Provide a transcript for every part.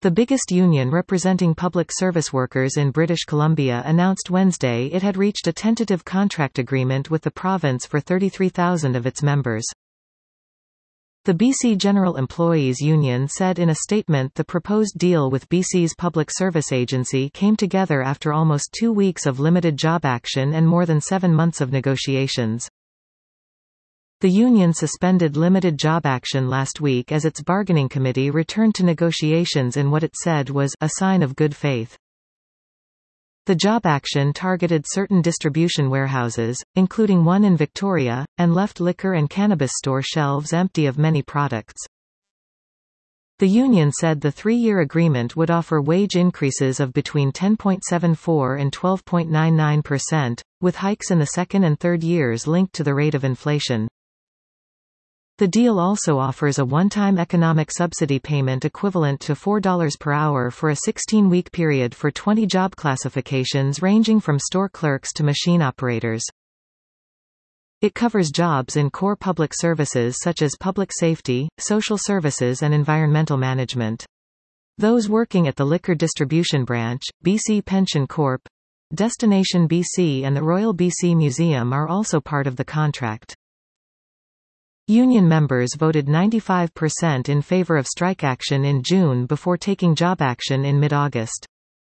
The biggest union representing public service workers in British Columbia announced Wednesday it had reached a tentative contract agreement with the province for 33,000 of its members. The BC General Employees Union said in a statement the proposed deal with BC's Public Service Agency came together after almost 2 weeks of limited job action and more than 7 months of negotiations. The union suspended limited job action last week as its bargaining committee returned to negotiations in what it said was a sign of good faith. The job action targeted certain distribution warehouses, including one in Victoria, and left liquor and cannabis store shelves empty of many products. The union said the 3-year agreement would offer wage increases of between 10.74% and 12.99%, with hikes in the second and third years linked to the rate of inflation. The deal also offers a one-time economic subsidy payment equivalent to $4 per hour for a 16-week period for 20 job classifications ranging from store clerks to machine operators. It covers jobs in core public services such as public safety, social services and environmental management. Those working at the Liquor Distribution Branch, BC Pension Corp, Destination BC and the Royal BC Museum are also part of the contract. Union members voted 95% in favor of strike action in June before taking job action in mid-August.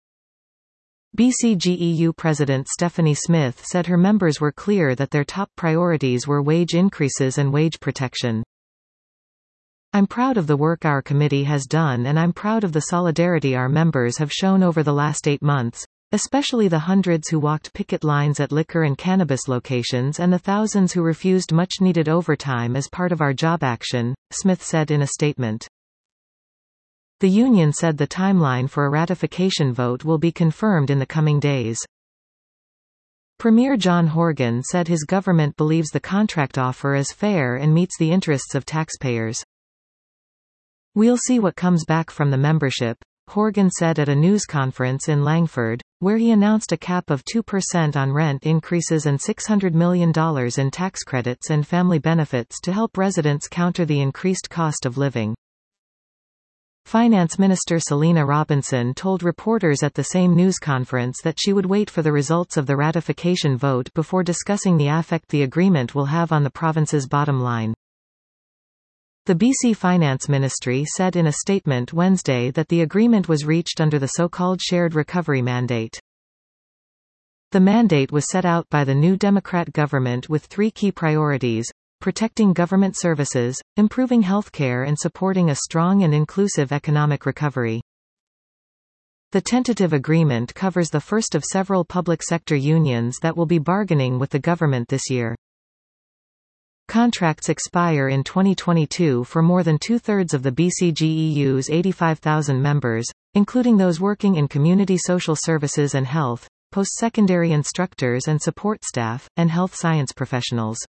BCGEU President Stephanie Smith said her members were clear that their top priorities were wage increases and wage protection. "I'm proud of the work our committee has done and I'm proud of the solidarity our members have shown over the last 8 months. Especially the hundreds who walked picket lines at liquor and cannabis locations and the thousands who refused much-needed overtime as part of our job action," Smith said in a statement. The union said the timeline for a ratification vote will be confirmed in the coming days. Premier John Horgan said his government believes the contract offer is fair and meets the interests of taxpayers. "We'll see what comes back from the membership," Horgan said at a news conference in Langford, where he announced a cap of 2% on rent increases and $600 million in tax credits and family benefits to help residents counter the increased cost of living. Finance Minister Selina Robinson told reporters at the same news conference that she would wait for the results of the ratification vote before discussing the effect the agreement will have on the province's bottom line. The BC Finance Ministry said in a statement Wednesday that the agreement was reached under the so-called Shared Recovery Mandate. The mandate was set out by the new Democrat government with 3 key priorities: protecting government services, improving healthcare and supporting a strong and inclusive economic recovery. The tentative agreement covers the first of several public sector unions that will be bargaining with the government this year. Contracts expire in 2022 for more than 2/3 of the BCGEU's 85,000 members, including those working in community social services and health, post-secondary instructors and support staff, and health science professionals.